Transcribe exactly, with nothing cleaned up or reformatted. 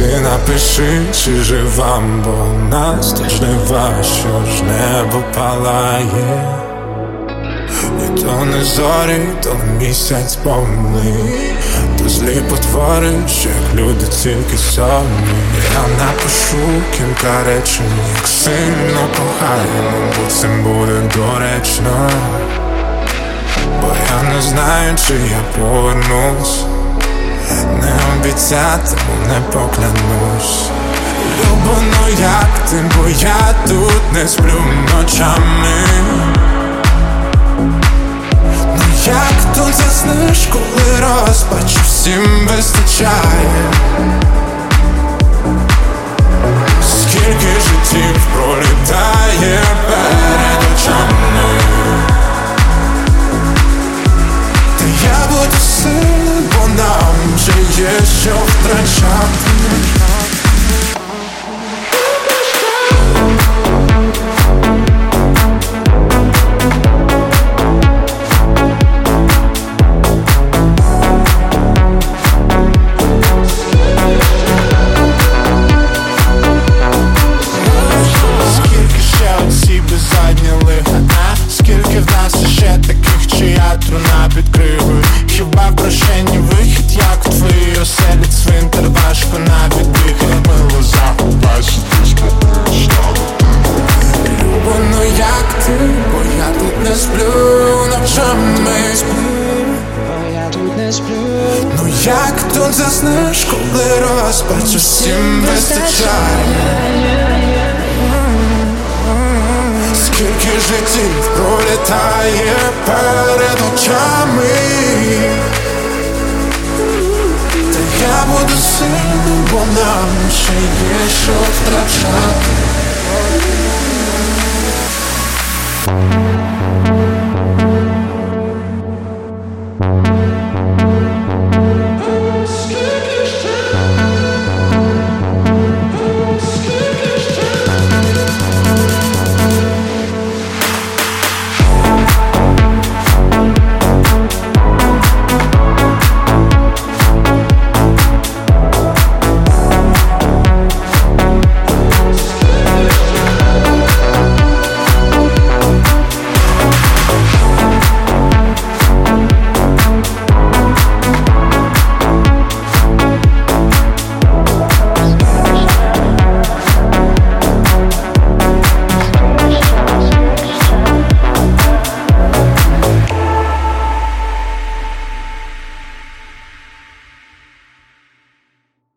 Ти напиши, чи жива, бо у нас тут жнива, що ж небо палає. І то не зорі, то місяць повний, то злі потвори, що як люди тільки самі. Я напишу кілька речень, як сильно кохаємо, бо цим буде доречно. Бо я не знаю, чи я повернусь, не обіцятиму, не поклянусь. Любо, ну як ти, бо я тут не сплю ночами. Ну як тут заснеш, коли розпачу всім вистачає? Скільки життів пролітає перед очами. Та я буду сильним, бо нам вже є що втрачати. Скільки в нас ще таких, чия труна під кригою? Хіба в прощенні вихід, як в твоїй оселі цвинтар, важко навіть дихати. Мило захопаситись, Любо, ну як ти, бо я тут не сплю ночами. Бо я тут не сплю. Ну як тут заснеш, коли розпачу всім вистачає? Скільки життів пролітає перед очами. Та я буду сильним, бо нам ще є що втрачати.